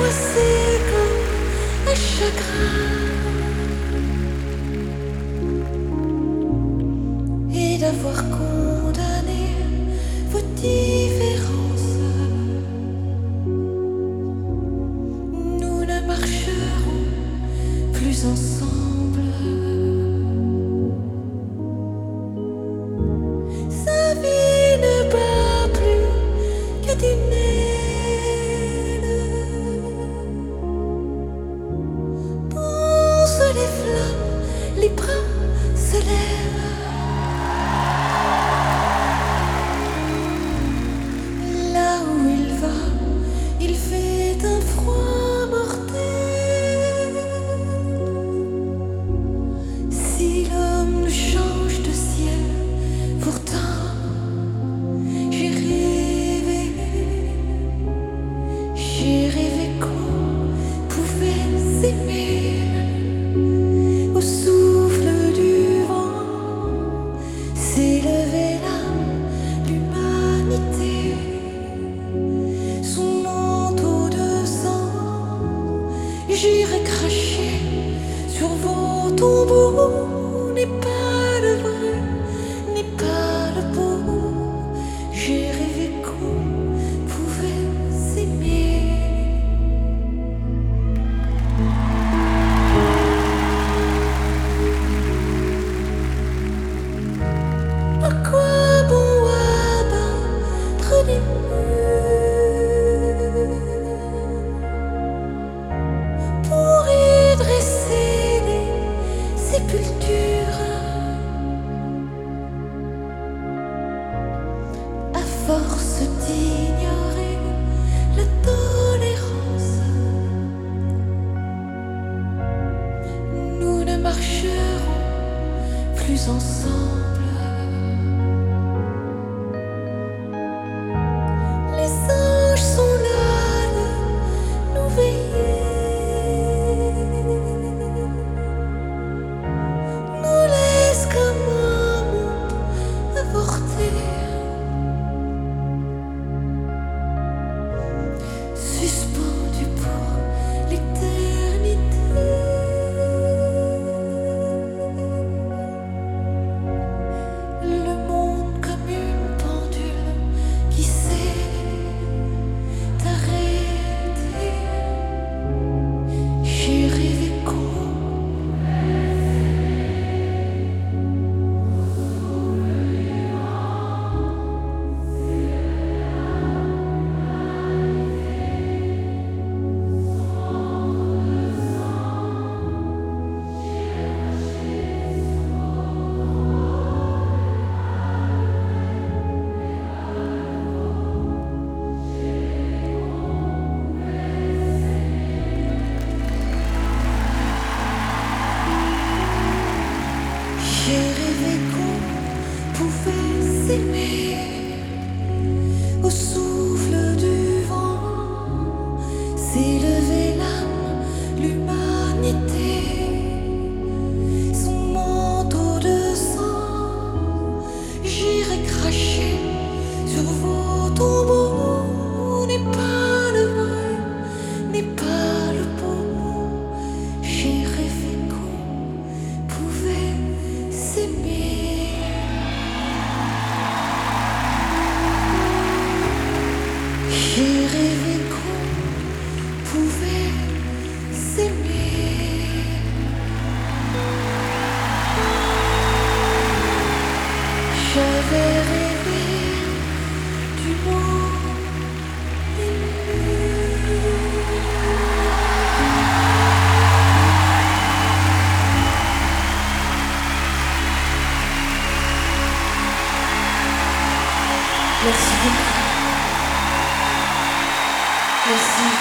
c'est comme un chagrin et d'avoir condamné vos différences. Nous ne marcherons plus ensemble. Sa vie ne bat plus que d'une aile. Pense les flammes, les bras se lèvent. Là où il va, il fait un froid mortel. Si l'homme ne change de ciel, pourtant j'ai rêvé qu'on pouvait s'aimer au souffle du vent, s'élever l'âme, l'humanité, son manteau de sang. J'irai cracher sur vos tombeaux, n'est pas le vrai, n'est pas le beau. J'ai rêvé qu'on pouvait s'aimer. À quoi bon abattre des murs pour y dresser des sépultures? À force d'ignorer la tolérance, nous ne marcherons plus ensemble. Les anges sont là de nous veiller, nous laissent comme un monde avorté, suspendu pour l'éternité. Le monde comme une pendule qui s'est arrêtée. J'ai rêvé qu'on pouvait s'aimer au souffle du vent, s'élever l'âme, l'humanité, son manteau de sang. J'irai cracher sur vos tombeaux, n'est pas le vrai, n'est pas le beau. J'ai rêvé qu'on pouvait s'aimer. J'ai rêvé qu'on pouvait s'aimer. J'avais rêvé du monde aimé. Merci beaucoup. Merci.